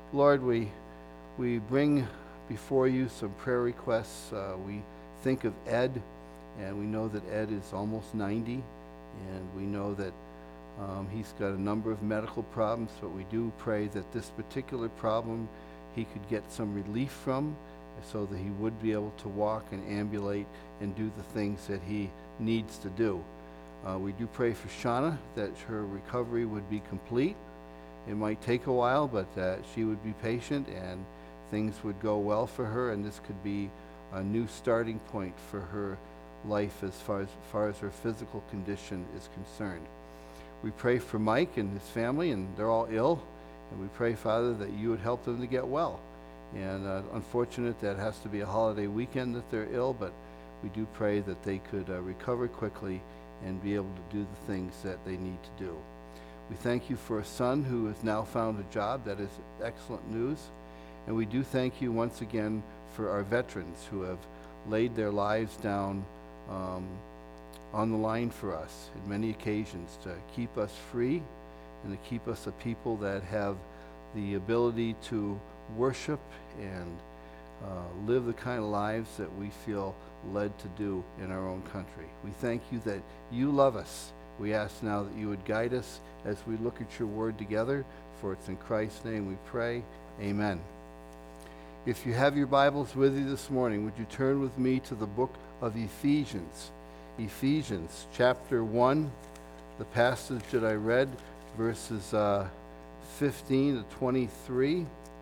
Lord, we bring before you some prayer requests. We think of Ed, and we know that Ed is almost 90, and we know that he's got a number of medical problems, but we do pray that this particular problem he could get some relief from, so that he would be able to walk and ambulate and do the things that he needs to do. We do pray for Shauna, that her recovery would be complete. It might take a while, but she would be patient and things would go well for her, and this could be a new starting point for her life as far as her physical condition is concerned. We pray for Mike and his family, and they're all ill, and we pray, Father, that you would help them to get well. And unfortunate that it has to be a holiday weekend that they're ill, but we do pray that they could recover quickly and be able to do the things that they need to do. We thank you for a son who has now found a job. That is excellent news. And we do thank you once again for our veterans who have laid their lives down on the line for us in many occasions to keep us free and to keep us a people that have the ability to worship and live the kind of lives that we feel led to do in our own country. We thank you that you love us. We ask now that you would guide us as we look at your word together, for it's in Christ's name we pray. Amen. If you have your Bibles with you this morning, would you turn with me to the book of Ephesians? Ephesians chapter 1, the passage that I read, verses 15 to 23.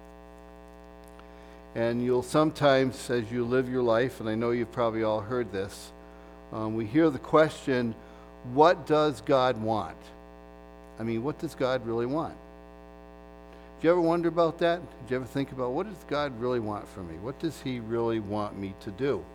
And you'll sometimes, as you live your life, and I know you've probably all heard this, we hear the question, what does God want? I mean, what does God really want? Do you ever wonder about that? Did you ever think about, what does God really want from me? What does he really want me to do?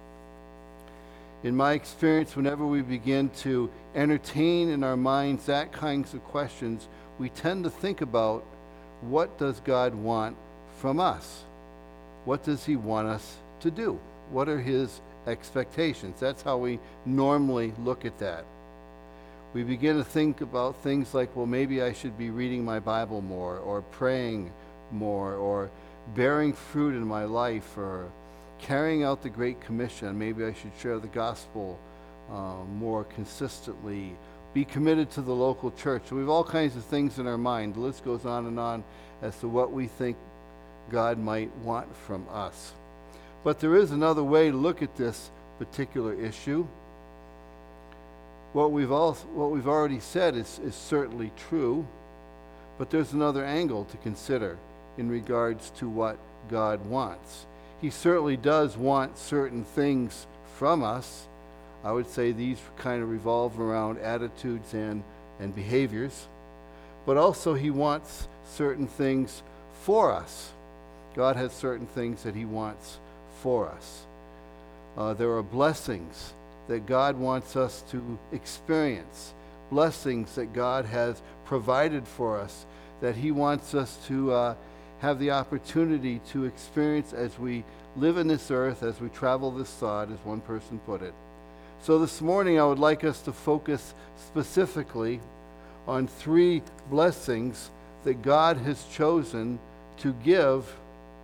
In my experience, whenever we begin to entertain in our minds that kinds of questions, we tend to think about, what does God want from us? What does he want us to do? What are his expectations? That's how we normally look at that. We begin to think about things like, well, maybe I should be reading my Bible more, or praying more, or bearing fruit in my life, or carrying out the Great Commission. Maybe I should share the gospel more consistently, be committed to the local church. So we have all kinds of things in our mind. The list goes on and on as to what we think God might want from us. But there is another way to look at this particular issue. What we've already said is certainly true, but there's another angle to consider in regards to what God wants. He certainly does want certain things from us. I would say these kind of revolve around attitudes and behaviors, but also he wants certain things for us. God has certain things that he wants for us. There are blessings that God wants us to experience, blessings that God has provided for us, that he wants us to have the opportunity to experience as we live in this earth, as we travel this sod, as one person put it. So this morning I would like us to focus specifically on 3 blessings that God has chosen to give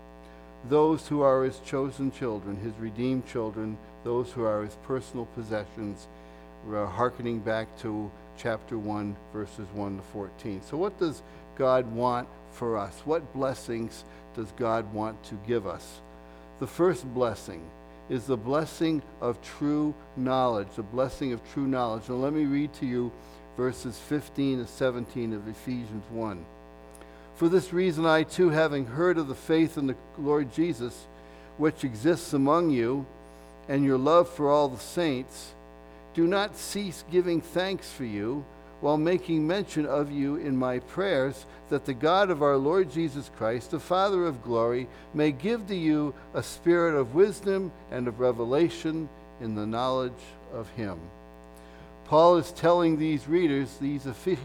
those who are his chosen children, his redeemed children, those who are his personal possessions, hearkening back to chapter 1, verses 1 to 14. So what does God want for us? What blessings does God want to give us? The first blessing is the blessing of true knowledge, the blessing of true knowledge. Now let me read to you verses 15 to 17 of Ephesians 1. For this reason I too, having heard of the faith in the Lord Jesus, which exists among you, and your love for all the saints, do not cease giving thanks for you, while making mention of you in my prayers, that the God of our Lord Jesus Christ, the Father of glory, may give to you a spirit of wisdom and of revelation in the knowledge of him. Paul is telling these readers, these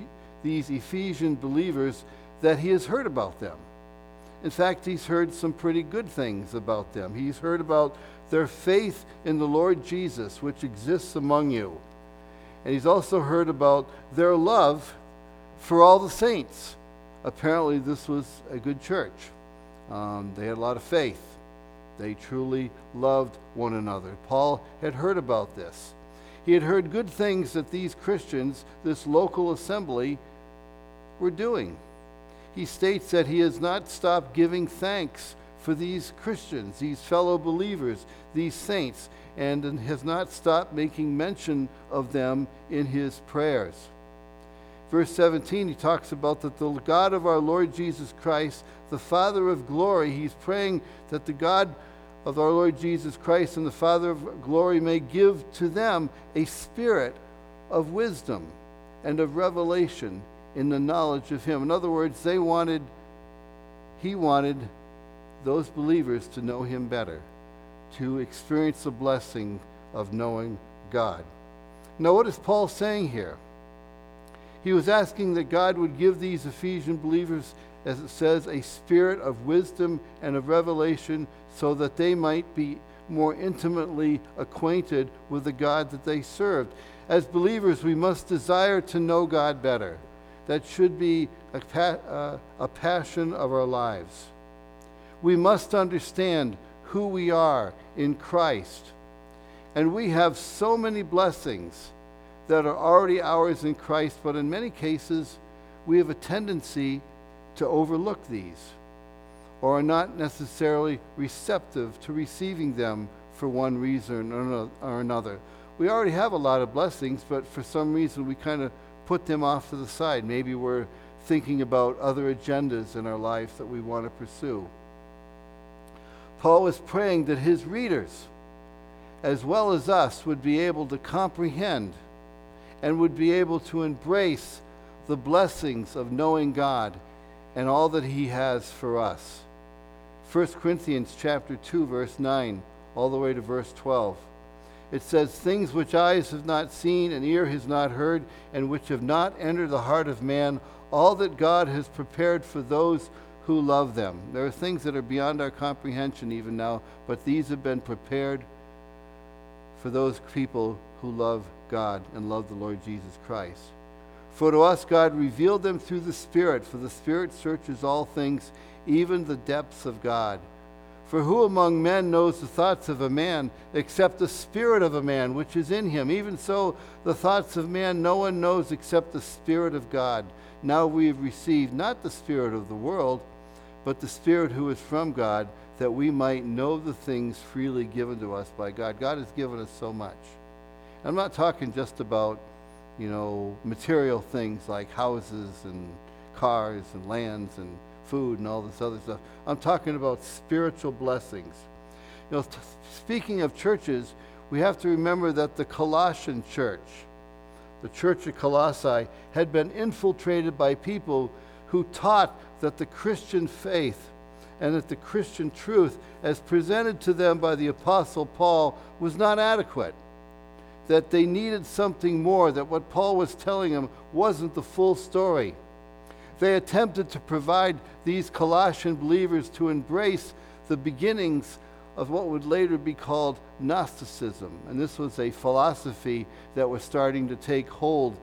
Ephesian believers, that he has heard about them. In fact, he's heard some pretty good things about them. He's heard about their faith in the Lord Jesus, which exists among you. And he's also heard about their love for all the saints. Apparently, this was a good church. They had a lot of faith. They truly loved one another. Paul had heard about this. He had heard good things that these Christians, this local assembly, were doing. He states that he has not stopped giving thanks for these Christians, these fellow believers, these saints, and has not stopped making mention of them in his prayers. Verse 17, he talks about that the God of our Lord Jesus Christ, the Father of glory, he's praying that the God of our Lord Jesus Christ and the Father of glory may give to them a spirit of wisdom and of revelation in the knowledge of him. In other words, he wanted those believers to know him better, to experience the blessing of knowing God. Now, what is Paul saying here? He was asking that God would give these Ephesian believers, as it says, a spirit of wisdom and of revelation so that they might be more intimately acquainted with the God that they served. As believers, we must desire to know God better. That should be a passion of our lives. We must understand who we are in Christ. And we have so many blessings that are already ours in Christ, but in many cases, we have a tendency to overlook these or are not necessarily receptive to receiving them for one reason or another. We already have a lot of blessings, but for some reason we kind of put them off to the side. Maybe we're thinking about other agendas in our life that we want to pursue. Paul was praying that his readers, as well as us, would be able to comprehend and would be able to embrace the blessings of knowing God and all that he has for us. 1 Corinthians chapter 2, verse 9, all the way to verse 12. It says, things which eyes have not seen and ear has not heard, and which have not entered the heart of man, all that God has prepared for those who love them. There are things that are beyond our comprehension even now, but these have been prepared for those people who love God and love the Lord Jesus Christ. For to us God revealed them through the Spirit, for the Spirit searches all things, even the depths of God. For who among men knows the thoughts of a man, except the spirit of a man which is in him? Even so, the thoughts of man no one knows except the Spirit of God. Now we have received not the spirit of the world, but the Spirit who is from God, that we might know the things freely given to us by God. God has given us so much. I'm not talking just about, material things like houses and cars and lands and food and all this other stuff. I'm talking about spiritual blessings. Speaking of churches, we have to remember that the Colossian church, the church of Colossae, had been infiltrated by people who taught that the Christian faith and that the Christian truth, as presented to them by the Apostle Paul, was not adequate, that they needed something more, that what Paul was telling them wasn't the full story. They attempted to provide these Colossian believers to embrace the beginnings of what would later be called Gnosticism. And this was a philosophy that was starting to take hold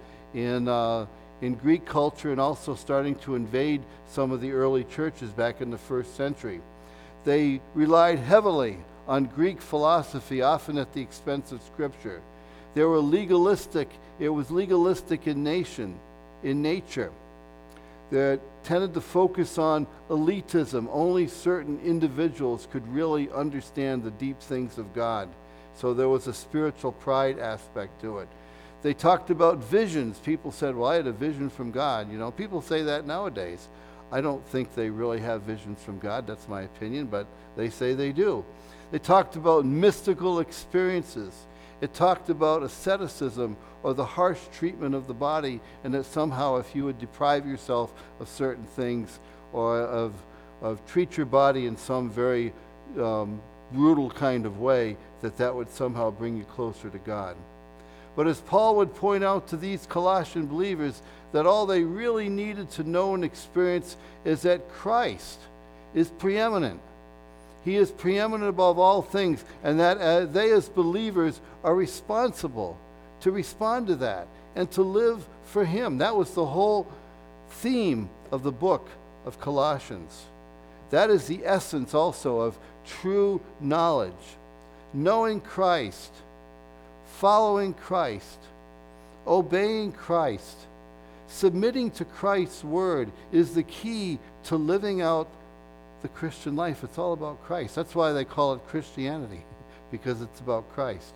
in Greek culture and also starting to invade some of the early churches back in the first century. They relied heavily on Greek philosophy, often at the expense of Scripture. They were legalistic. It was legalistic in nature. That tended to focus on elitism. Only certain individuals could really understand the deep things of God. So there was a spiritual pride aspect to it. They talked about visions. People said, well, I had a vision from God. People say that nowadays. I don't think they really have visions from God. That's my opinion, but they say they do. They talked about mystical experiences. It talked about asceticism or the harsh treatment of the body, and that somehow if you would deprive yourself of certain things or of treat your body in some very brutal kind of way, that would somehow bring you closer to God. But as Paul would point out to these Colossian believers, that all they really needed to know and experience is that Christ is preeminent. He is preeminent above all things, and that they as believers are responsible to respond to that and to live for Him. That was the whole theme of the book of Colossians. That is the essence also of true knowledge. Knowing Christ, following Christ, obeying Christ, submitting to Christ's word is the key to living out the Christian life. It's all about Christ. That's why they call it Christianity, because it's about Christ.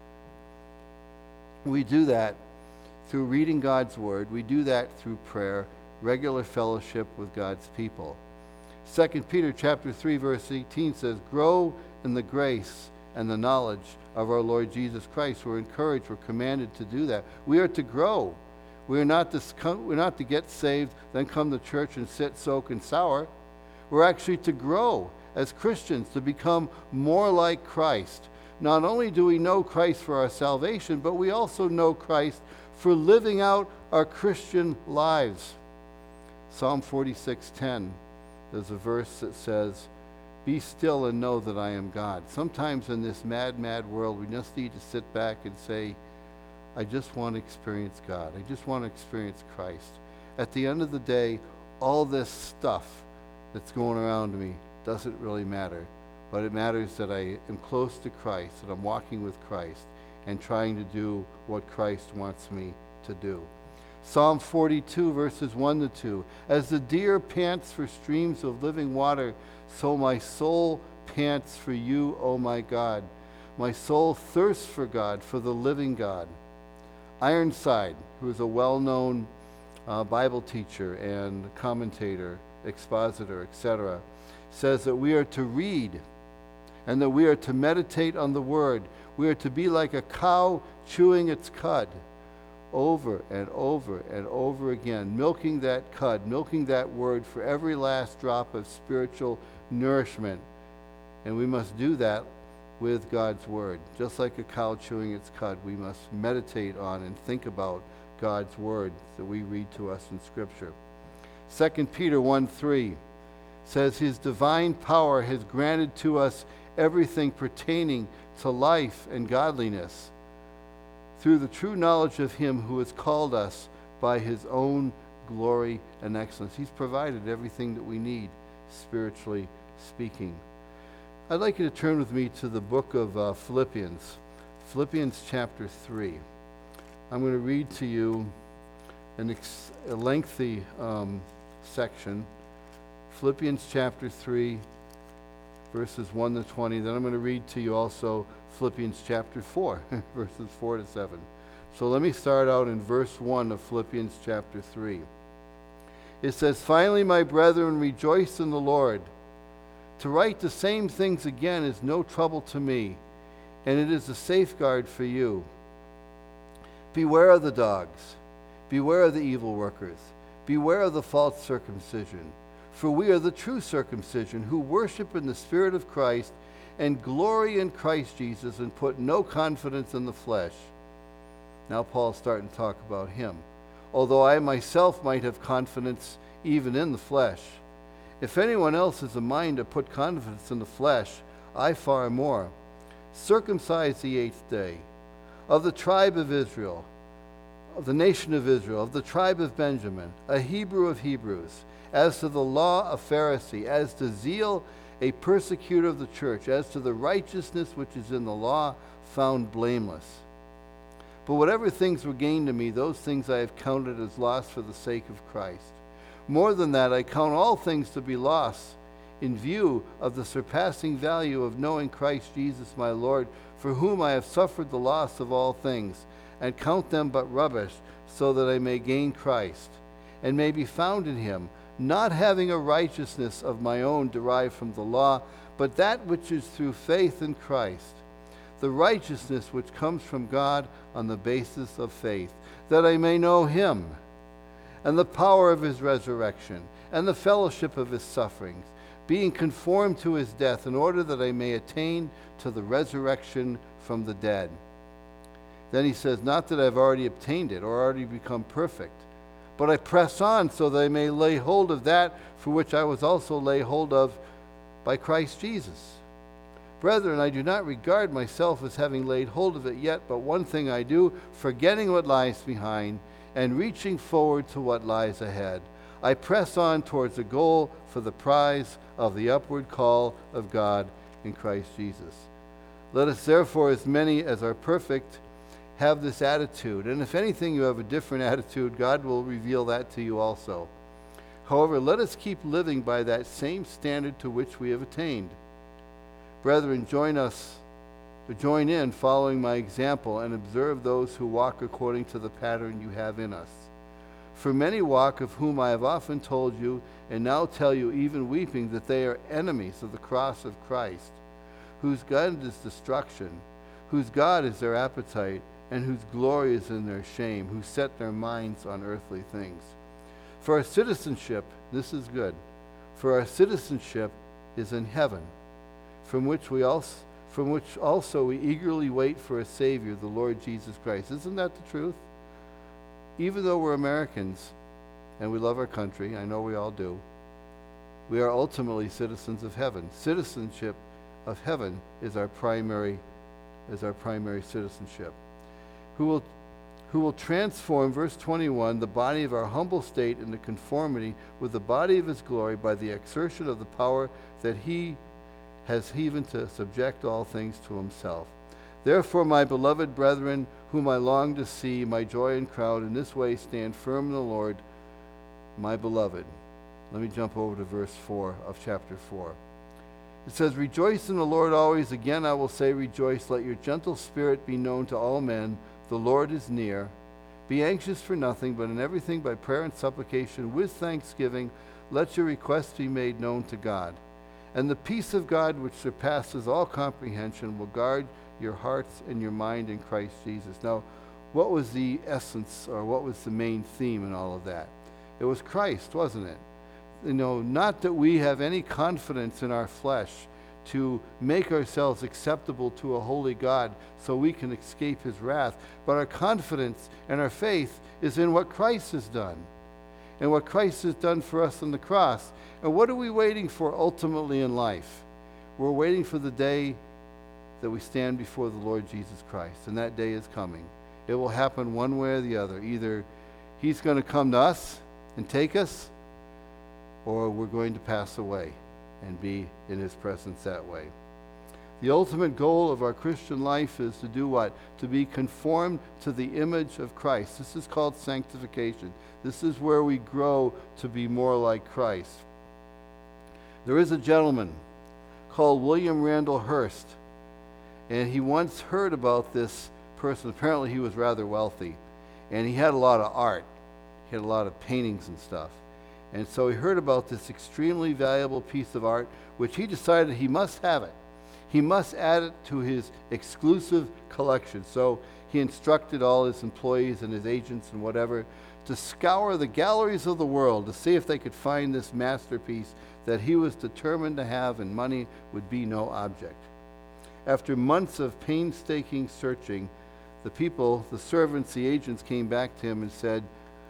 We do that through reading God's word. We do that through prayer, regular fellowship with God's people. 2 Peter chapter 3, verse 18 says, grow in the grace and the knowledge of our Lord Jesus Christ. We're encouraged, we're commanded to do that. We are to grow. We're not to get saved, then come to church and sit, soak, and sour. We're actually to grow as Christians, to become more like Christ. Not only do we know Christ for our salvation, but we also know Christ for living out our Christian lives. Psalm 46:10, there's a verse that says, be still and know that I am God. Sometimes in this mad, mad world, we just need to sit back and say, I just want to experience God. I just want to experience Christ. At the end of the day, all this stuff that's going around me doesn't really matter. But it matters that I am close to Christ, that I'm walking with Christ and trying to do what Christ wants me to do. Psalm 42, verses 1 to 2. As the deer pants for streams of living water, so my soul pants for you, O my God. My soul thirsts for God, for the living God. Ironside, who is a well-known Bible teacher and commentator, expositor, etc., says that we are to read and that we are to meditate on the word. We are to be like a cow chewing its cud over and over and over again, milking that cud, milking that word for every last drop of spiritual nourishment. And we must do that with God's word. Just like a cow chewing its cud, we must meditate on and think about God's word that we read to us in Scripture. 2 Peter 1:3 says, his divine power has granted to us everything pertaining to life and godliness through the true knowledge of him who has called us by his own glory and excellence. He's provided everything that we need, spiritually speaking. I'd like you to turn with me to the book of Philippians, Philippians chapter 3. I'm going to read to you a lengthy section, Philippians chapter 3, verses 1 to 20. Then I'm going to read to you also Philippians chapter 4, verses 4 to 7. So let me start out in verse 1 of Philippians chapter 3. It says, finally, my brethren, rejoice in the Lord. To write the same things again is no trouble to me, and it is a safeguard for you. Beware of the dogs. Beware of the evil workers. Beware of the false circumcision. For we are the true circumcision, who worship in the Spirit of Christ and glory in Christ Jesus and put no confidence in the flesh. Now Paul's starting to talk about him. Although I myself might have confidence even in the flesh. If anyone else has a mind to put confidence in the flesh, I far more. Circumcised the 8th day, of the tribe of Israel, of the nation of Israel, of the tribe of Benjamin, a Hebrew of Hebrews, as to the law, a Pharisee, as to zeal, a persecutor of the church, as to the righteousness which is in the law, found blameless. But whatever things were gained to me, those things I have counted as loss for the sake of Christ. More than that, I count all things to be loss in view of the surpassing value of knowing Christ Jesus my Lord, for whom I have suffered the loss of all things, and count them but rubbish, so that I may gain Christ, and may be found in him, not having a righteousness of my own derived from the law, but that which is through faith in Christ, the righteousness which comes from God on the basis of faith, that I may know him, and the power of his resurrection, and the fellowship of his sufferings, being conformed to his death, in order that I may attain to the resurrection from the dead. Then he says, not that I've already obtained it or already become perfect, but I press on so that I may lay hold of that for which I was also laid hold of by Christ Jesus. Brethren, I do not regard myself as having laid hold of it yet, but one thing I do, forgetting what lies behind and reaching forward to what lies ahead. I press on towards the goal for the prize of the upward call of God in Christ Jesus. Let us therefore, as many as are perfect, have this attitude. And if anything, you have a different attitude, God will reveal that to you also. However, let us keep living by that same standard to which we have attained. Brethren, join in following my example and observe those who walk according to the pattern you have in us. For many walk, of whom I have often told you, and now tell you, even weeping, that they are enemies of the cross of Christ, whose God is destruction, whose God is their appetite, and whose glory is in their shame, who set their minds on earthly things. For our citizenship, this is good, for our citizenship is in heaven, from which also we eagerly wait for a Savior, the Lord Jesus Christ. Isn't that the truth? Even though we're Americans and we love our country, I know we all do, we are ultimately citizens of heaven. Citizenship of heaven is our primary citizenship. Who will transform, verse 21, the body of our humble state into conformity with the body of his glory by the exertion of the power that he has even to subject all things to himself. Therefore, my beloved brethren, whom I long to see, my joy and crown, in this way stand firm in the Lord, my beloved. Let me jump over to verse 4 of chapter 4. It says, Rejoice in the Lord always. Again I will say rejoice. Let your gentle spirit be known to all men. The Lord is near. Be anxious for nothing, but in everything by prayer and supplication with thanksgiving, let your requests be made known to God. And the peace of God, which surpasses all comprehension, will guard your hearts and your mind in Christ Jesus. Now, what was the essence, or what was the main theme in all of that? It was Christ, wasn't it? Not that we have any confidence in our flesh to make ourselves acceptable to a holy God so we can escape his wrath, but our confidence and our faith is in what Christ has done, and what Christ has done for us on the cross. And what are we waiting for ultimately in life? We're waiting for the day that we stand before the Lord Jesus Christ, and that day is coming. It will happen one way or the other. Either he's going to come to us and take us, or we're going to pass away and be in his presence that way. The ultimate goal of our Christian life is to do what? To be conformed to the image of Christ. This is called sanctification. This is where we grow to be more like Christ. There is a gentleman called William Randall Hearst, and he once heard about this person. Apparently he was rather wealthy, and he had a lot of art. He had a lot of paintings and stuff. And so he heard about this extremely valuable piece of art, which he decided he must have it. He must add it to his exclusive collection. So he instructed all his employees and his agents and whatever to scour the galleries of the world to see if they could find this masterpiece that he was determined to have, and money would be no object. After months of painstaking searching, the people, the servants, the agents came back to him and said,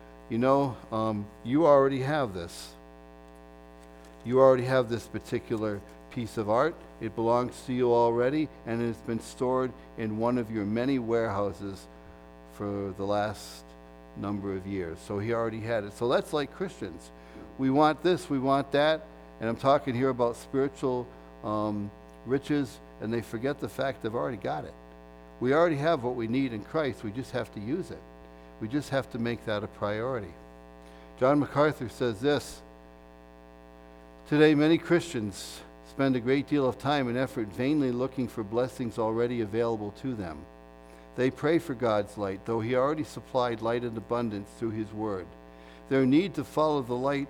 you already have this. You already have this particular piece of art. It belongs to you already, and it's been stored in one of your many warehouses for the last number of years. So he already had it. So that's like Christians. We want this, we want that, and I'm talking here about spiritual riches, and they forget the fact they've already got it. We already have what we need in Christ. We just have to use it. We just have to make that a priority. John MacArthur says this: today many Christians spend a great deal of time and effort vainly looking for blessings already available to them. They pray for God's light, though he already supplied light in abundance through his word. Their need is to follow the light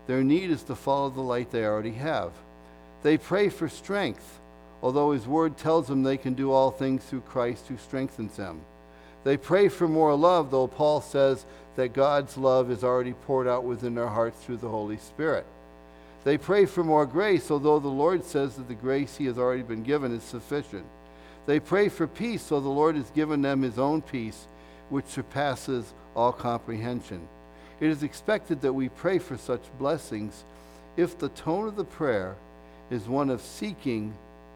they already have. They pray for strength, although his word tells them they can do all things through Christ who strengthens them. They pray for more love, though Paul says that God's love is already poured out within their hearts through the Holy Spirit. They pray for more grace, although the Lord says that the grace he has already been given is sufficient. They pray for peace, so the Lord has given them his own peace, which surpasses all comprehension. It is expected that we pray for such blessings if the tone of the prayer is one of seeking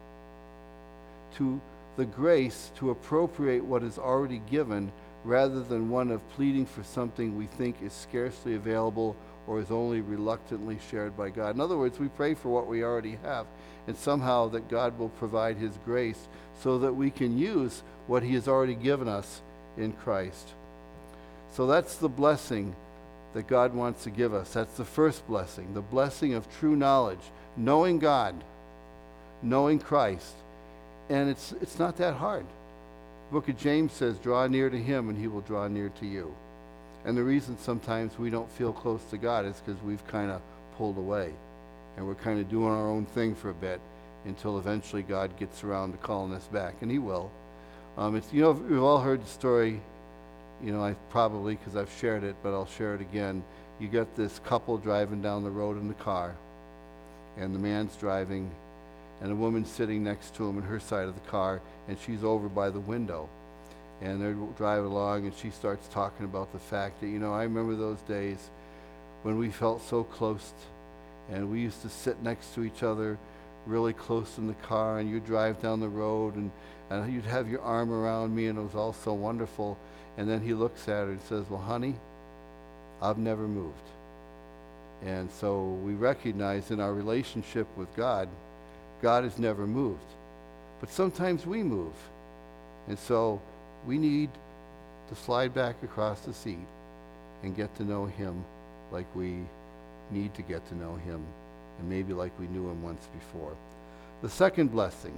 to the grace to appropriate what is already given, rather than one of pleading for something we think is scarcely available or is only reluctantly shared by God. In other words, we pray for what we already have, and somehow that God will provide his grace so that we can use what he has already given us in Christ. So that's the blessing that God wants to give us. That's the first blessing, the blessing of true knowledge, knowing God, knowing Christ. And it's not that hard. The book of James says, draw near to him and he will draw near to you. And the reason sometimes we don't feel close to God is because we've kind of pulled away. And we're kind of doing our own thing for a bit until eventually God gets around to calling us back. And he will. We've all heard the story, I probably, because I've shared it, but I'll share it again. You got this couple driving down the road in the car, and the man's driving, and a woman's sitting next to him in her side of the car, and she's over by the window. And they're driving along, and she starts talking about the fact that, I remember those days when we felt so close, and we used to sit next to each other really close in the car, and you'd drive down the road, and you'd have your arm around me, and it was all so wonderful. And then he looks at her and says, well, honey, I've never moved. And so we recognize in our relationship with God, God has never moved. But sometimes we move. And so we need to slide back across the seat and get to know him like we need to get to know him, and maybe like we knew him once before. The second blessing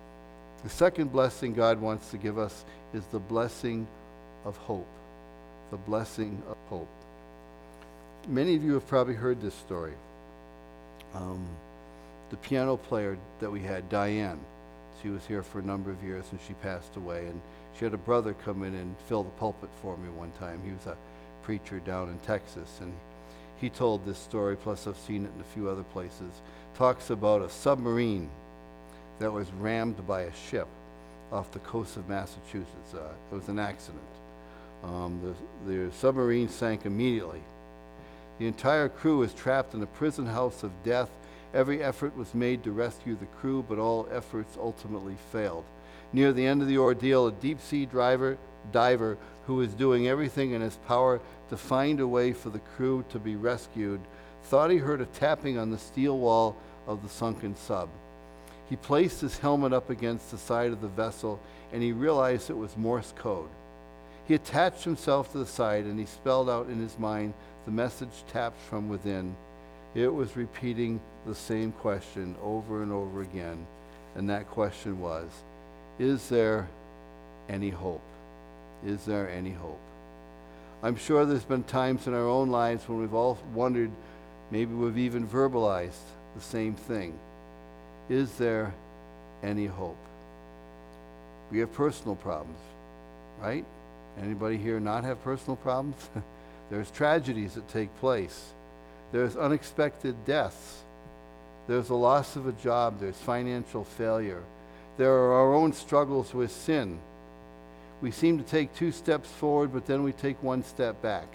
God wants to give us is the blessing of hope. The blessing of hope. Many of you have probably heard this story. The piano player that we had, Diane, she was here for a number of years and she passed away, and she had a brother come in and fill the pulpit for me one time. He was a preacher down in Texas, and he told this story, plus I've seen it in a few other places. Talks about a submarine that was rammed by a ship off the coast of Massachusetts. It was an accident. The submarine sank immediately. The entire crew was trapped in a prison house of death. Every effort was made to rescue the crew, but all efforts ultimately failed. Near the end of the ordeal, a deep-sea diver who was doing everything in his power to find a way for the crew to be rescued thought he heard a tapping on the steel wall of the sunken sub. He placed his helmet up against the side of the vessel, and he realized it was Morse code. He attached himself to the side, and he spelled out in his mind the message tapped from within. It was repeating the same question over and over again, and that question was, is there any hope? Is there any hope? I'm sure there's been times in our own lives when we've all wondered, maybe we've even verbalized the same thing. Is there any hope? We have personal problems, right? Anybody here not have personal problems? There's tragedies that take place. There's unexpected deaths. There's the loss of a job. There's financial failure. There are our own struggles with sin. We seem to take 2 steps forward, but then we take 1 step back.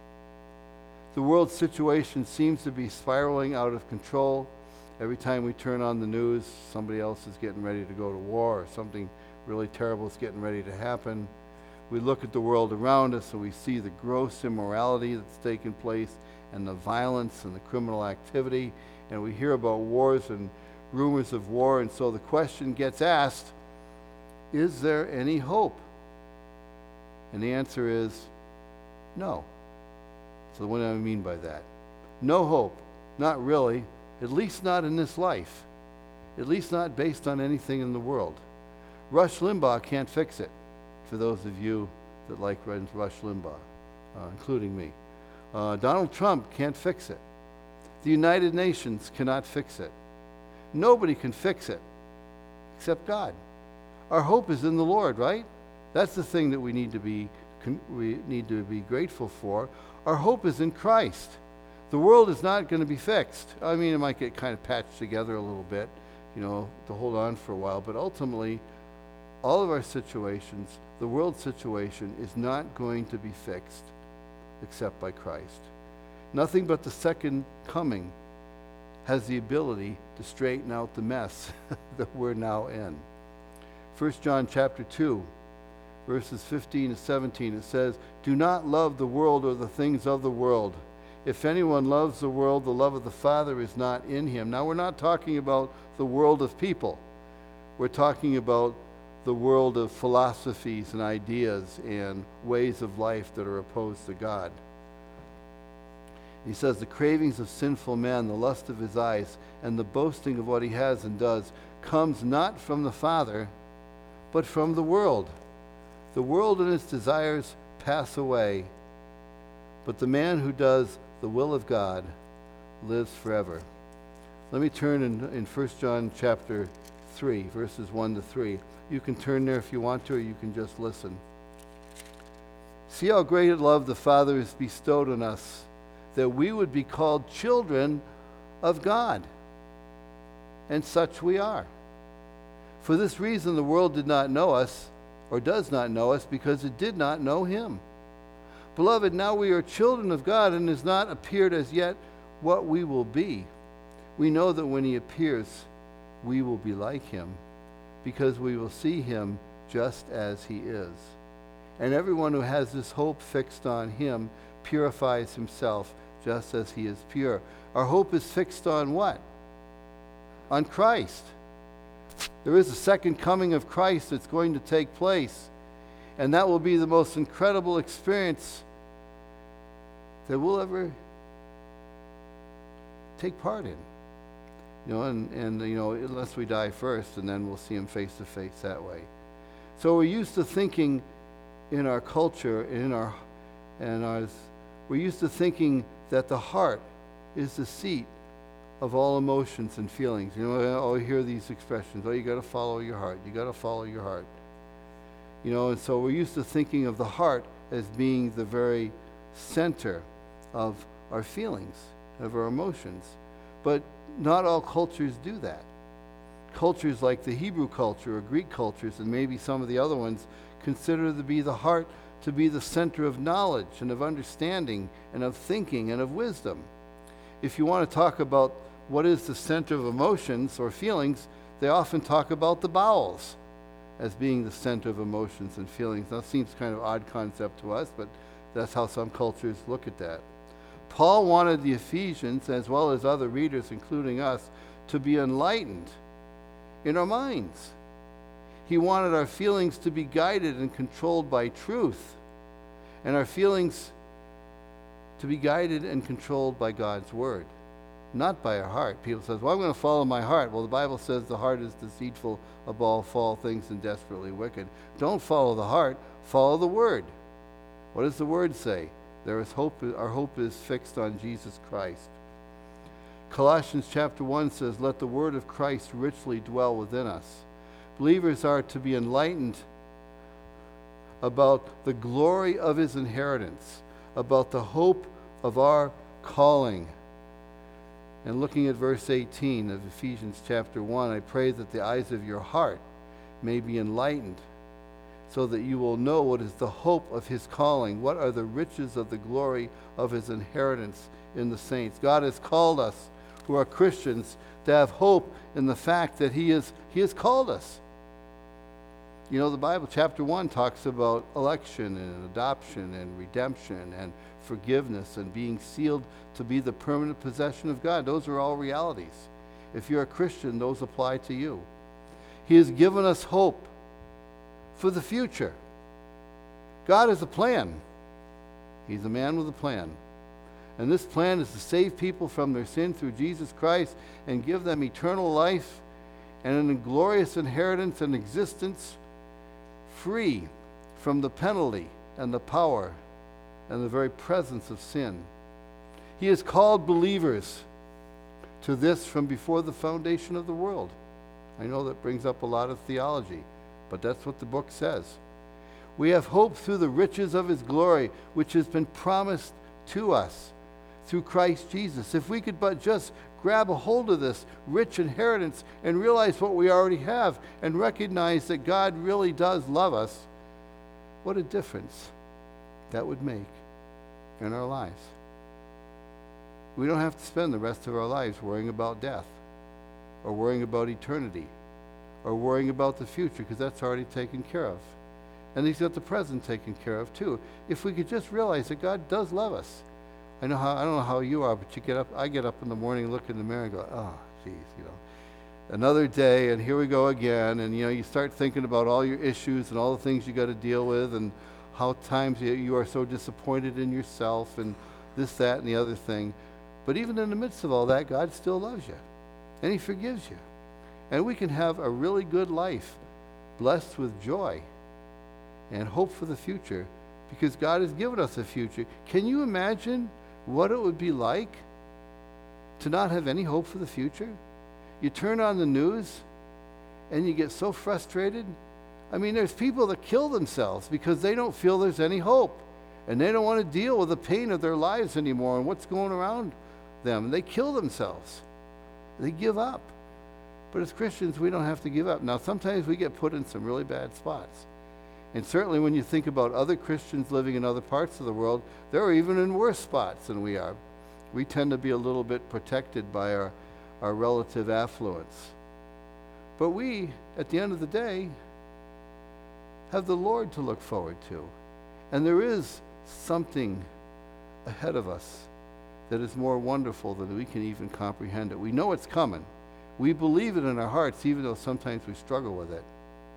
The world situation seems to be spiraling out of control. Every time we turn on the news, somebody else is getting ready to go to war, or something really terrible is getting ready to happen. We look at the world around us and we see the gross immorality that's taken place, and the violence and the criminal activity, and we hear about wars and rumors of war, and so the question gets asked, is there any hope? And the answer is no. So what do I mean by that? No hope. Not really. At least not in this life. At least not based on anything in the world. Rush Limbaugh can't fix it, for those of you that like Rush Limbaugh, including me. Donald Trump can't fix it. The United Nations cannot fix it. Nobody can fix it except God. Our hope is in the Lord, right? That's the thing that we need to be grateful for. Our hope is in Christ. The world is not going to be fixed. I mean, it might get kind of patched together a little bit, to hold on for a while, but ultimately, all of our situations, the world situation, is not going to be fixed except by Christ. Nothing but the second coming has the ability to straighten out the mess that we're now in. 1 John chapter 2, verses 15 to 17, it says, do not love the world or the things of the world. If anyone loves the world, the love of the Father is not in him. Now, we're not talking about the world of people. We're talking about the world of philosophies and ideas and ways of life that are opposed to God. He says, the cravings of sinful man, the lust of his eyes, and the boasting of what he has and does comes not from the Father, but from the world. The world and its desires pass away, but the man who does the will of God lives forever. Let me turn in 1 John chapter 3, verses 1 to 3. You can turn there if you want to, or you can just listen. See how great a love the Father has bestowed on us, that we would be called children of God. And such we are. For this reason the world did not know us, or does not know us, because it did not know him. Beloved, now we are children of God, and has not appeared as yet what we will be. We know that when he appears, we will be like him, because we will see him just as he is. And everyone who has this hope fixed on him purifies himself just as he is pure. Our hope is fixed on what? On Christ. There is a second coming of Christ that's going to take place, and that will be the most incredible experience that we'll ever take part in. Unless we die first, and then we'll see him face to face that way. So we're used to thinking in our culture, we're used to thinking that the heart is the seat of all emotions and feelings. I hear these expressions, you got to follow your heart. You got to follow your heart. And so we're used to thinking of the heart as being the very center of our feelings, of our emotions. But not all cultures do that. Cultures like the Hebrew culture or Greek cultures, and maybe some of the other ones, consider the heart to be the center of knowledge and of understanding and of thinking and of wisdom. If you want to talk about what is the center of emotions or feelings, they often talk about the bowels as being the center of emotions and feelings. That seems kind of odd concept to us, but that's how some cultures look at that. Paul wanted the Ephesians, as well as other readers, including us, to be enlightened in our minds. He wanted our feelings to be guided and controlled by truth, and our feelings to be guided and controlled by God's word, not by our heart. People say, I'm going to follow my heart. Well, the Bible says the heart is deceitful above all things and desperately wicked. Don't follow the heart, follow the word. What does the word say? There is hope. Our hope is fixed on Jesus Christ. Colossians chapter 1 says, let the word of Christ richly dwell within us. Believers are to be enlightened about the glory of his inheritance, about the hope of our calling. And looking at verse 18 of Ephesians chapter 1, I pray that the eyes of your heart may be enlightened, so that you will know what is the hope of his calling, what are the riches of the glory of his inheritance in the saints. God has called us, who are Christians, to have hope in the fact that he has called us. The Bible, chapter 1, talks about election and adoption and redemption and forgiveness and being sealed to be the permanent possession of God. Those are all realities. If you're a Christian, those apply to you. He has given us hope for the future. God has a plan. He's a man with a plan. And this plan is to save people from their sin through Jesus Christ and give them eternal life and a glorious inheritance and existence free from the penalty and the power and the very presence of sin. He has called believers to this from before the foundation of the world. I know that brings up a lot of theology, but that's what the book says. We have hope through the riches of his glory, which has been promised to us through Christ Jesus. If we could but just grab a hold of this rich inheritance and realize what we already have and recognize that God really does love us, what a difference that would make in our lives. We don't have to spend the rest of our lives worrying about death or worrying about eternity or worrying about the future, because that's already taken care of. And he's got the present taken care of too. If we could just realize that God does love us. I don't know how you are, but I get up in the morning, look in the mirror and go, oh, geez, another day, and here we go again. And, you start thinking about all your issues and all the things you got to deal with, and how times you are so disappointed in yourself, and this, that, and the other thing. But even in the midst of all that, God still loves you, and he forgives you. And we can have a really good life, blessed with joy and hope for the future, because God has given us a future. Can you imagine what it would be like to not have any hope for the future? You turn on the news and you get so frustrated. I mean, there's people that kill themselves because they don't feel there's any hope, and they don't want to deal with the pain of their lives anymore and what's going around them. They kill themselves. They give up. But as Christians, we don't have to give up. Now, sometimes we get put in some really bad spots. And certainly when you think about other Christians living in other parts of the world, they're even in worse spots than we are. We tend to be a little bit protected by our relative affluence. But we, at the end of the day, have the Lord to look forward to. And there is something ahead of us that is more wonderful than we can even comprehend it. We know it's coming. We believe it in our hearts, even though sometimes we struggle with it.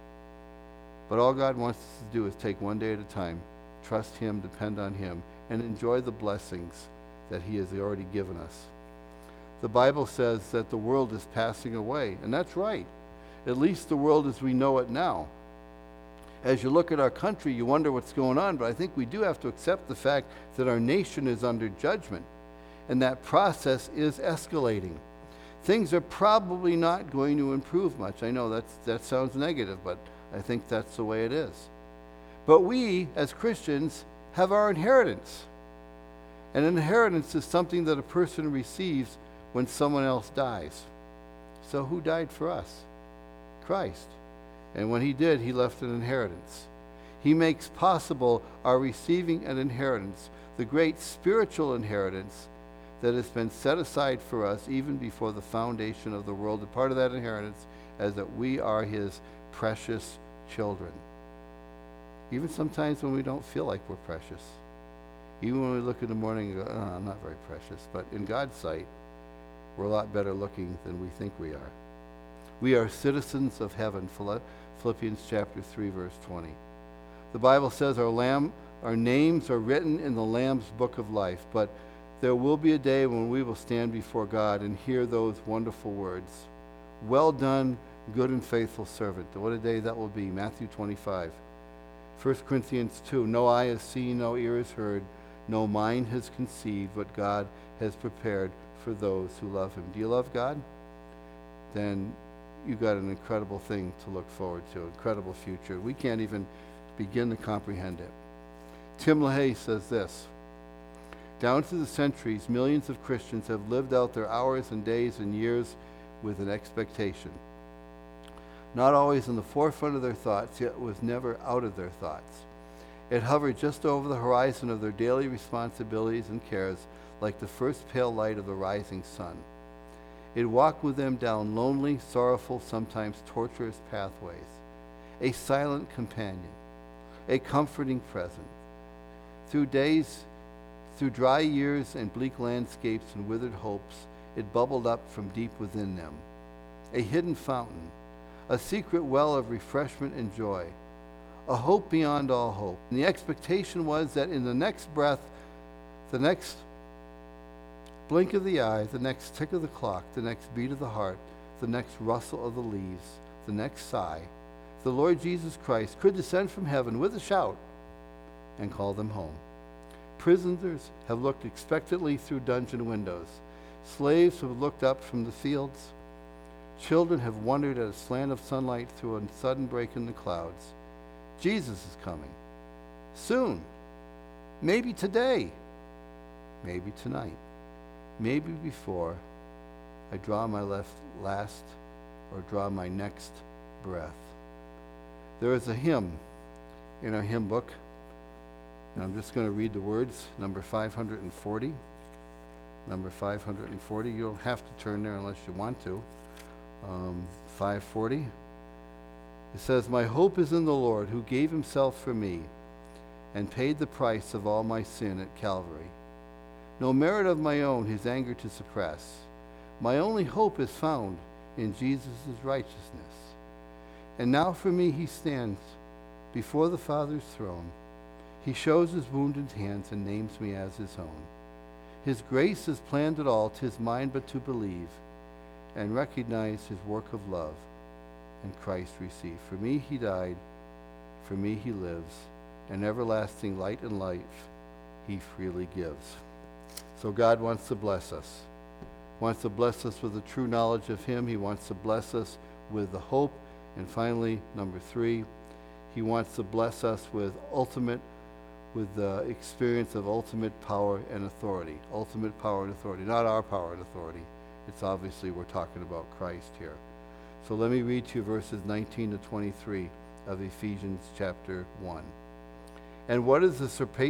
But all God wants us to do is take one day at a time, trust him, depend on him, and enjoy the blessings that he has already given us. The Bible says that the world is passing away, and that's right. At least the world as we know it now. As you look at our country, you wonder what's going on, but I think we do have to accept the fact that our nation is under judgment, and that process is escalating. Things are probably not going to improve much. I know that sounds negative, but I think that's the way it is. But we, as Christians, have our inheritance. An inheritance is something that a person receives when someone else dies. So who died for us? Christ. And when he did, he left an inheritance. He makes possible our receiving an inheritance, the great spiritual inheritance that has been set aside for us even before the foundation of the world. And part of that inheritance is that we are his precious children. Even sometimes when we don't feel like we're precious. Even when we look in the morning and go, oh, I'm not very precious. But in God's sight, we're a lot better looking than we think we are. We are citizens of heaven, Philippians chapter 3, verse 20. The Bible says our names are written in the Lamb's book of life, but there will be a day when we will stand before God and hear those wonderful words. Well done, good and faithful servant. What a day that will be. Matthew 25. 1 Corinthians 2. No eye has seen, no ear has heard, no mind has conceived what God has prepared for those who love him. Do you love God? Then you've got an incredible thing to look forward to, incredible future. We can't even begin to comprehend it. Tim LaHaye says this: down through the centuries, millions of Christians have lived out their hours and days and years with an expectation. Not always in the forefront of their thoughts, yet was never out of their thoughts. It hovered just over the horizon of their daily responsibilities and cares, like the first pale light of the rising sun. It walked with them down lonely, sorrowful, sometimes tortuous pathways, a silent companion, a comforting present. Through dry years and bleak landscapes and withered hopes, it bubbled up from deep within them, a hidden fountain, a secret well of refreshment and joy, a hope beyond all hope. And the expectation was that in the next breath, the next blink of the eye, the next tick of the clock, the next beat of the heart, the next rustle of the leaves, the next sigh, the Lord Jesus Christ could descend from heaven with a shout and call them home. Prisoners have looked expectantly through dungeon windows. Slaves have looked up from the fields. Children have wondered at a slant of sunlight through a sudden break in the clouds. Jesus is coming. Soon. Maybe today. Maybe tonight. Maybe before I draw my last or draw my next breath. There is a hymn in our hymn book, and I'm just going to read the words, number 540. Number 540. You don't have to turn there unless you want to. 540. It says, my hope is in the Lord who gave himself for me and paid the price of all my sin at Calvary. No merit of my own his anger to suppress. My only hope is found in Jesus' righteousness. And now for me he stands before the Father's throne. He shows his wounded hands and names me as his own. His grace has planned it all, 'tis mine but to believe and recognize his work of love and Christ receive. For me he died, for me he lives, and everlasting light and life he freely gives. So God wants to bless us. Wants to bless us with the true knowledge of him. He wants to bless us with the hope. And finally, number 3, he wants to bless us with the experience of ultimate power and authority. Ultimate power and authority, not our power and authority. It's obviously we're talking about Christ here. So let me read to you verses 19 to 23 of Ephesians chapter 1. And what is the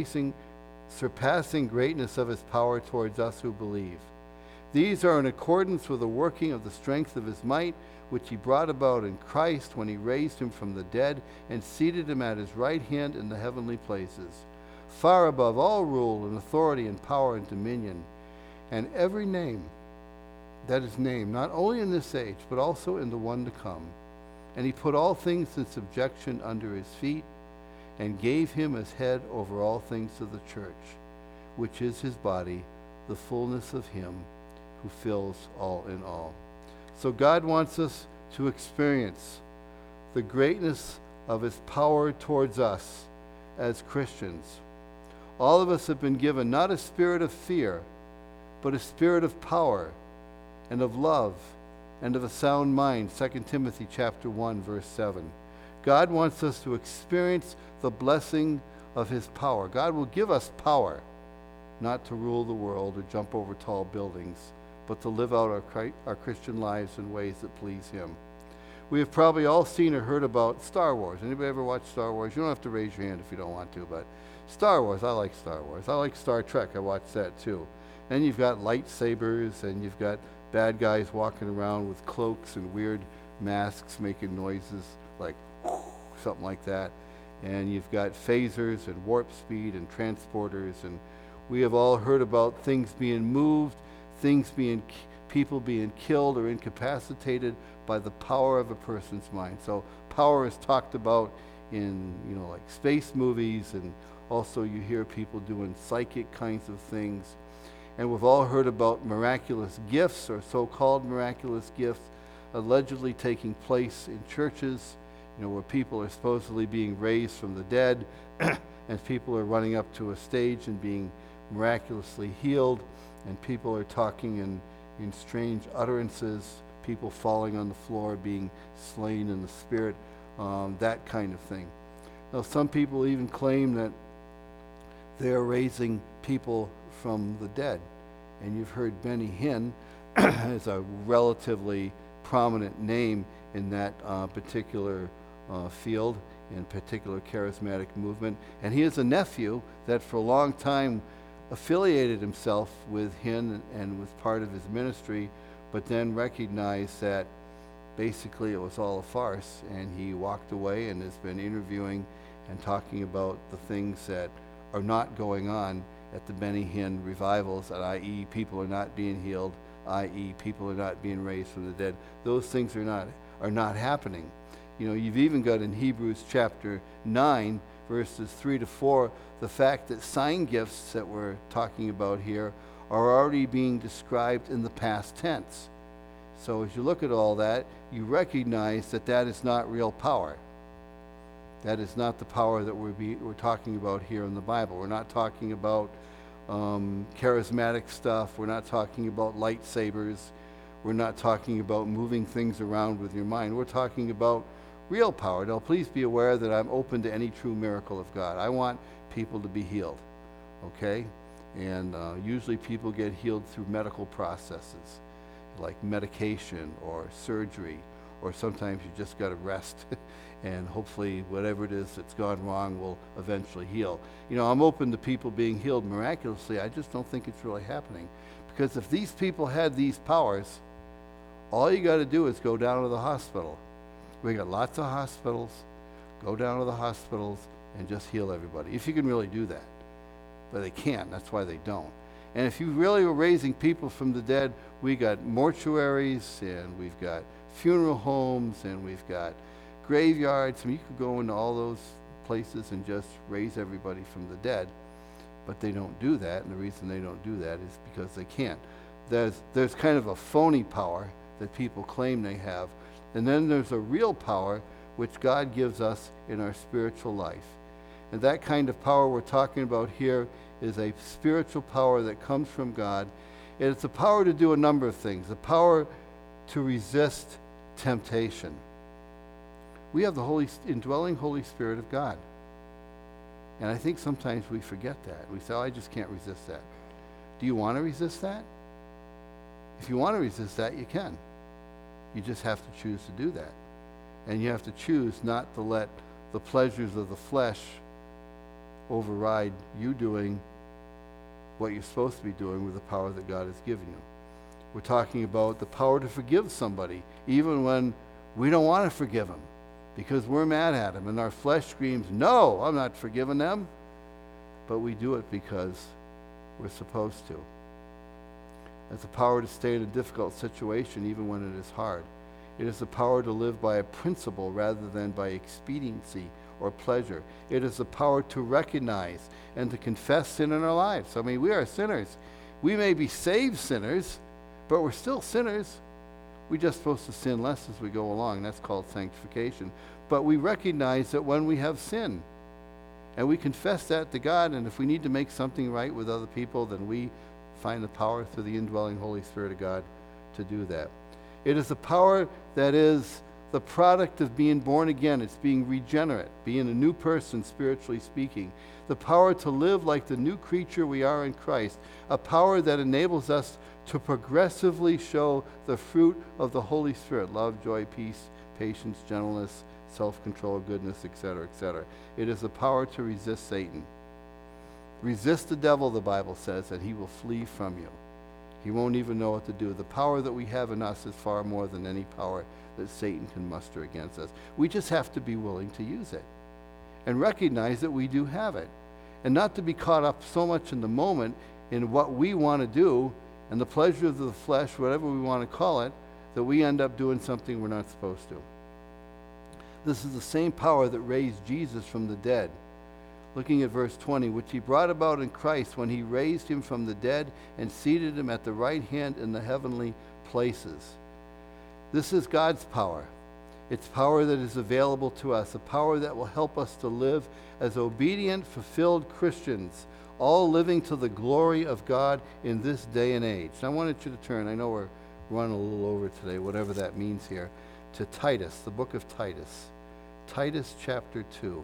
surpassing greatness of his power towards us who believe? These are in accordance with the working of the strength of his might, which he brought about in Christ when he raised him from the dead and seated him at his right hand in the heavenly places, far above all rule and authority and power and dominion, and every name that is named, not only in this age, but also in the one to come. And he put all things in subjection under his feet, and gave him as head over all things to the church, which is his body, the fullness of him who fills all in all. So God wants us to experience the greatness of his power towards us as Christians. All of us have been given not a spirit of fear, but a spirit of power and of love and of a sound mind. 2 Timothy chapter 1, verse 7. God wants us to experience the blessing of his power. God will give us power, not to rule the world or jump over tall buildings, but to live out our Christian lives in ways that please him. We have probably all seen or heard about Star Wars. Anybody ever watch Star Wars? You don't have to raise your hand if you don't want to, but Star Wars, I like Star Wars. I like Star Trek, I watch that too. And you've got lightsabers, and you've got bad guys walking around with cloaks and weird masks making noises like something like that. And you've got phasers and warp speed and transporters, and we have all heard about things being moved, people being killed or incapacitated by the power of a person's mind. So power is talked about in, like space movies, and also you hear people doing psychic kinds of things. And we've all heard about miraculous gifts or so-called miraculous gifts allegedly taking place in churches, where people are supposedly being raised from the dead and people are running up to a stage and being miraculously healed, and people are talking in strange utterances, people falling on the floor, being slain in the spirit, that kind of thing. Now, some people even claim that they're raising people from the dead. And you've heard Benny Hinn as a relatively prominent name in that particular field, in particular charismatic movement. And he is a nephew that for a long time affiliated himself with Hinn and was part of his ministry, but then recognized that basically it was all a farce, and he walked away and has been interviewing and talking about the things that are not going on at the Benny Hinn revivals, i.e. people are not being healed, i.e. people are not being raised from the dead. Those things are not happening. You've even got in Hebrews chapter 9, verses 3 to 4, the fact that sign gifts that we're talking about here are already being described in the past tense. So as you look at all that, you recognize that is not real power. That is not the power that we're talking about here in the Bible. We're not talking about charismatic stuff. We're not talking about lightsabers. We're not talking about moving things around with your mind. We're talking about real power. Now, please be aware that I'm open to any true miracle of God. I want people to be healed, okay? And usually people get healed through medical processes, like medication or surgery, or sometimes you just got to rest and hopefully whatever it is that's gone wrong will eventually heal. I'm open to people being healed miraculously. I just don't think it's really happening. Because if these people had these powers, all you got to do is go down to the hospital. We got lots of hospitals. Go down to the hospitals and just heal everybody, if you can really do that. But they can't. That's why they don't. And if you really were raising people from the dead, we got mortuaries, and we've got funeral homes, and we've got graveyards. I mean, you could go into all those places and just raise everybody from the dead. But they don't do that, and the reason they don't do that is because they can't. There's kind of a phony power that people claim they have, and then there's a real power which God gives us in our spiritual life. And that kind of power we're talking about here is a spiritual power that comes from God. And it's a power to do a number of things. The power to resist temptation. We have the indwelling Holy Spirit of God. And I think sometimes we forget that. We say, oh, I just can't resist that. Do you want to resist that? If you want to resist that, you can. You just have to choose to do that. And you have to choose not to let the pleasures of the flesh override you doing what you're supposed to be doing with the power that God has given you. We're talking about the power to forgive somebody, even when we don't want to forgive them, because we're mad at them, and our flesh screams, no, I'm not forgiving them. But we do it because we're supposed to. It's the power to stay in a difficult situation even when it is hard. It is the power to live by a principle rather than by expediency or pleasure. It is the power to recognize and to confess sin in our lives. I mean, we are sinners. We may be saved sinners, but we're still sinners. We're just supposed to sin less as we go along. That's called sanctification. But we recognize that when we have sin, and we confess that to God, and if we need to make something right with other people, then we find the power through the indwelling Holy Spirit of God to do that. It is the power that is the product of being born again. It's being regenerate, being a new person, spiritually speaking. The power to live like the new creature we are in Christ. A power that enables us to progressively show the fruit of the Holy Spirit: love, joy, peace, patience, gentleness, self-control, goodness, etc., etc. It is the power to resist Satan. Resist the devil, the Bible says, and he will flee from you. He won't even know what to do. The power that we have in us is far more than any power that Satan can muster against us. We just have to be willing to use it and recognize that we do have it, and not to be caught up so much in the moment in what we want to do and the pleasure of the flesh, whatever we want to call it, that we end up doing something we're not supposed to. This is the same power that raised Jesus from the dead. Looking at verse 20, which he brought about in Christ when he raised him from the dead and seated him at the right hand in the heavenly places. This is God's power. It's power that is available to us, a power that will help us to live as obedient, fulfilled Christians, all living to the glory of God in this day and age. And I wanted you to turn, I know we're running a little over today, whatever that means here, to Titus, the book of Titus. Titus chapter 2.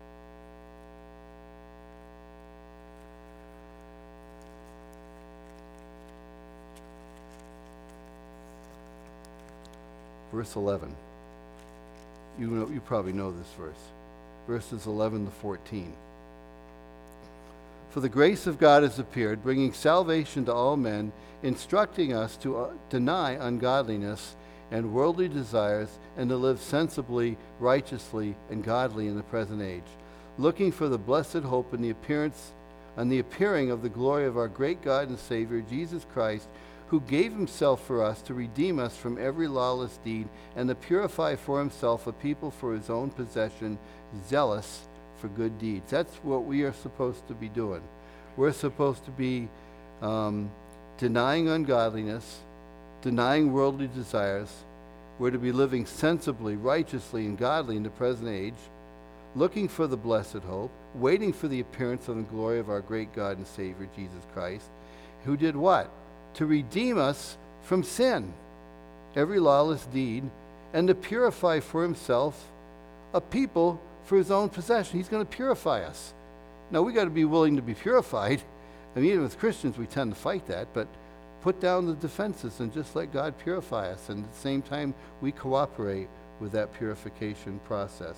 Verse 11. You probably know this verse. Verses 11 to 14. For the grace of God has appeared, bringing salvation to all men, instructing us to deny ungodliness and worldly desires, and to live sensibly, righteously, and godly in the present age, looking for the blessed hope and the appearing of the glory of our great God and Savior, Jesus Christ, who gave himself for us to redeem us from every lawless deed and to purify for himself a people for his own possession, zealous for good deeds. That's what we are supposed to be doing. We're supposed to be denying ungodliness, denying worldly desires. We're to be living sensibly, righteously, and godly in the present age, looking for the blessed hope, waiting for the appearance of the glory of our great God and Savior, Jesus Christ, who did what? To redeem us from sin, every lawless deed, and to purify for himself a people for his own possession. He's going to purify us. Now, we got to be willing to be purified. I mean, even as Christians, we tend to fight that, but put down the defenses and just let God purify us. And at the same time, we cooperate with that purification process.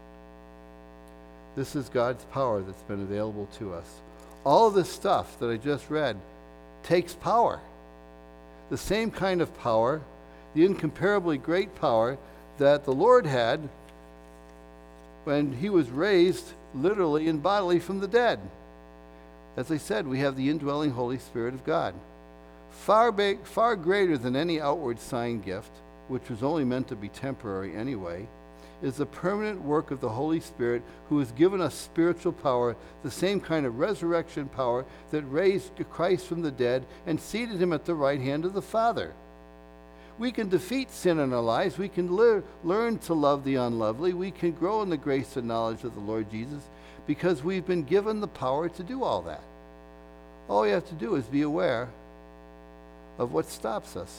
This is God's power that's been available to us. All of this stuff that I just read takes power. The same kind of power, the incomparably great power that the Lord had when he was raised literally and bodily from the dead. As I said, we have the indwelling Holy Spirit of God. Far greater than any outward sign gift, which was only meant to be temporary anyway, is the permanent work of the Holy Spirit, who has given us spiritual power, the same kind of resurrection power that raised Christ from the dead and seated him at the right hand of the Father. We can defeat sin in our lives. We can learn to love the unlovely. We can grow in the grace and knowledge of the Lord Jesus because we've been given the power to do all that. All we have to do is be aware of what stops us.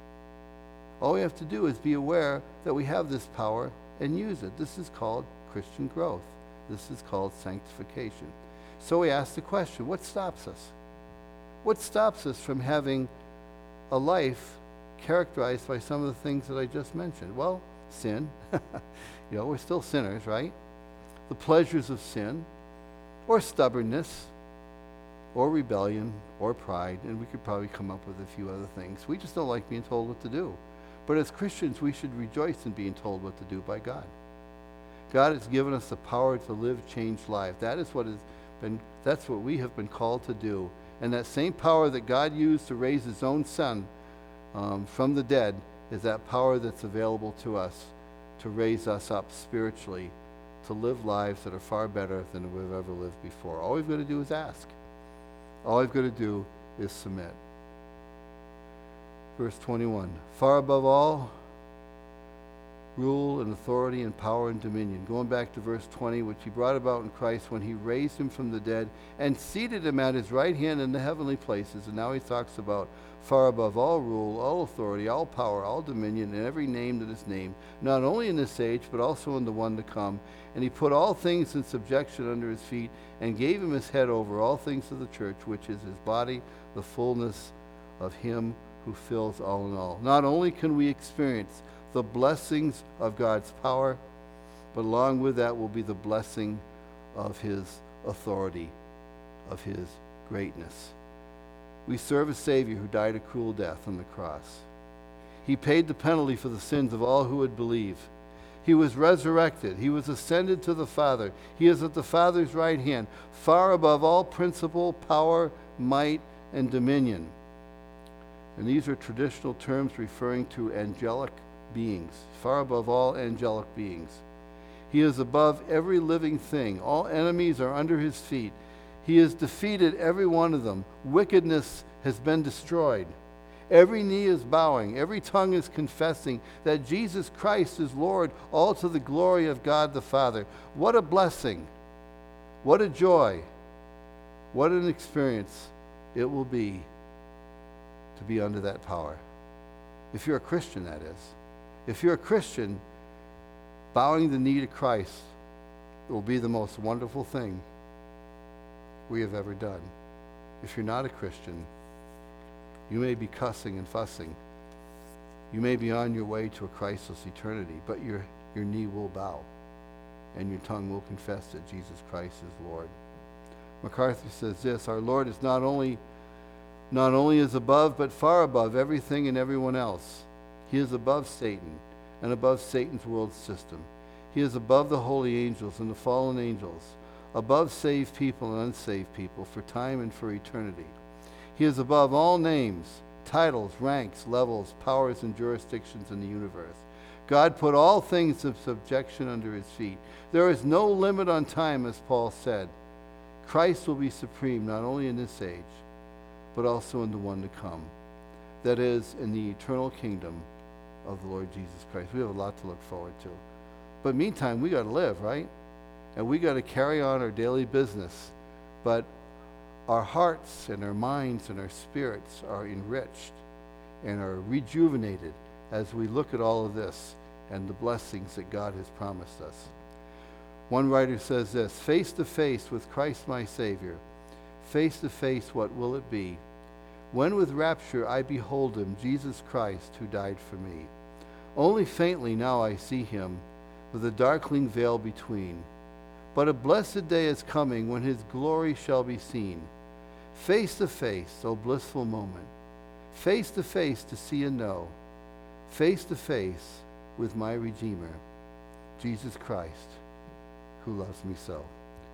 All we have to do is be aware that we have this power and use it. This is called Christian growth. This is called sanctification. So we ask the question, what stops us? What stops us from having a life characterized by some of the things that I just mentioned? Well, sin. We're still sinners, right? The pleasures of sin, or stubbornness, or rebellion, or pride, and we could probably come up with a few other things. We just don't like being told what to do. But as Christians, we should rejoice in being told what to do by God. God has given us the power to live changed lives. That's what we have been called to do. And that same power that God used to raise his own Son from the dead is that power that's available to us to raise us up spiritually, to live lives that are far better than we've ever lived before. All we've got to do is ask. All we've got to do is submit. Verse 21, far above all rule and authority and power and dominion. Going back to verse 20, which he brought about in Christ when he raised him from the dead and seated him at his right hand in the heavenly places. And now he talks about far above all rule, all authority, all power, all dominion, and every name that is named, not only in this age, but also in the one to come. And he put all things in subjection under his feet and gave him his head over all things to the church, which is his body, the fullness of him who fills all in all. Not only can we experience the blessings of God's power, but along with that will be the blessing of his authority, of his greatness. We serve a Savior who died a cruel death on the cross. He paid the penalty for the sins of all who would believe. He was resurrected. He was ascended to the Father. He is at the Father's right hand, far above all principle, power, might, and dominion. And these are traditional terms referring to angelic beings, far above all angelic beings. He is above every living thing. All enemies are under his feet. He has defeated every one of them. Wickedness has been destroyed. Every knee is bowing. Every tongue is confessing that Jesus Christ is Lord, all to the glory of God the Father. What a blessing. What a joy. What an experience it will be to be under that power. If you're a Christian, that is. If you're a Christian, bowing the knee to Christ will be the most wonderful thing we have ever done. If you're not a Christian, you may be cussing and fussing. You may be on your way to a Christless eternity, but your knee will bow and your tongue will confess that Jesus Christ is Lord. MacArthur says this, our Lord is not only is above, but far above everything and everyone else. He is above Satan and above Satan's world system. He is above the holy angels and the fallen angels, above saved people and unsaved people for time and for eternity. He is above all names, titles, ranks, levels, powers, and jurisdictions in the universe. God put all things in subjection under his feet. There is no limit on time, as Paul said. Christ will be supreme not only in this age, but also in the one to come. That is, in the eternal kingdom of the Lord Jesus Christ. We have a lot to look forward to. But meantime, we got to live, right? And we got to carry on our daily business. But our hearts and our minds and our spirits are enriched and are rejuvenated as we look at all of this and the blessings that God has promised us. One writer says this, face to face with Christ my Savior, face to face what will it be? When with rapture I behold him, Jesus Christ, who died for me. Only faintly now I see him, with a darkling veil between. But a blessed day is coming when his glory shall be seen. Face to face, O blissful moment. Face to face to see and know. Face to face with my Redeemer, Jesus Christ, who loves me so.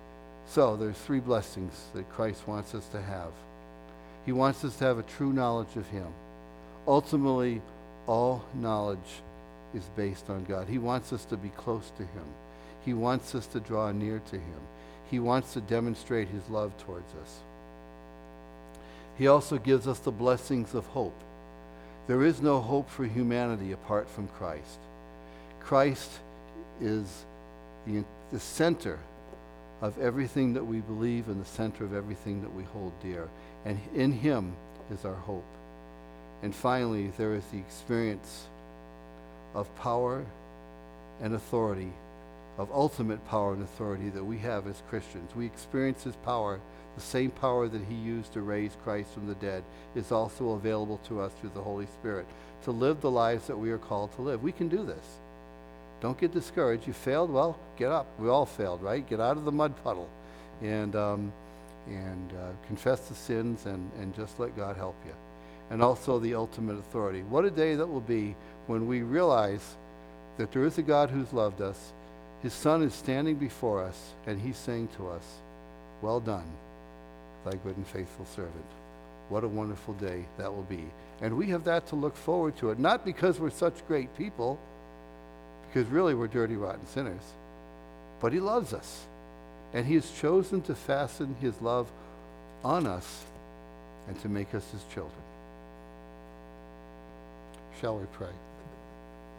So there's three blessings that Christ wants us to have. He wants us to have a true knowledge of him. Ultimately, all knowledge is based on God. He wants us to be close to him. He wants us to draw near to him. He wants to demonstrate his love towards us. He also gives us the blessings of hope. There is no hope for humanity apart from Christ. Christ is the center of everything that we believe and the center of everything that we hold dear. And in him is our hope. And finally, there is the experience of power and authority, of ultimate power and authority that we have as Christians. We experience his power. The same power that he used to raise Christ from the dead is also available to us through the Holy Spirit to live the lives that we are called to live. We can do this. Don't get discouraged. You failed? Well, get up. We all failed, right? Get out of the mud puddle and confess the sins and just let God help you. And also the ultimate authority. What a day that will be when we realize that there is a God who's loved us. His Son is standing before us, and he's saying to us, well done, thy good and faithful servant. What a wonderful day that will be. And we have that to look forward to it, not because we're such great people, because really we're dirty, rotten sinners, but he loves us. And he has chosen to fasten his love on us and to make us his children. Shall we pray?